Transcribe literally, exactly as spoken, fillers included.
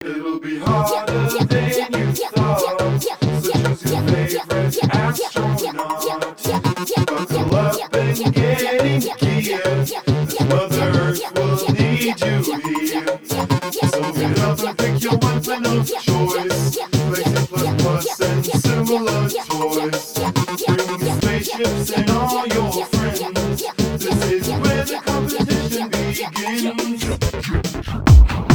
It'll be harder than you thought. So choose your favorite astronaut. Buckle up and get in gear, 'cause Mother Earth will need you here. So get up and pick your weapon of choice. Places plus plus and similar toys. Bring spaceships and all your friends. This is where the competition begins.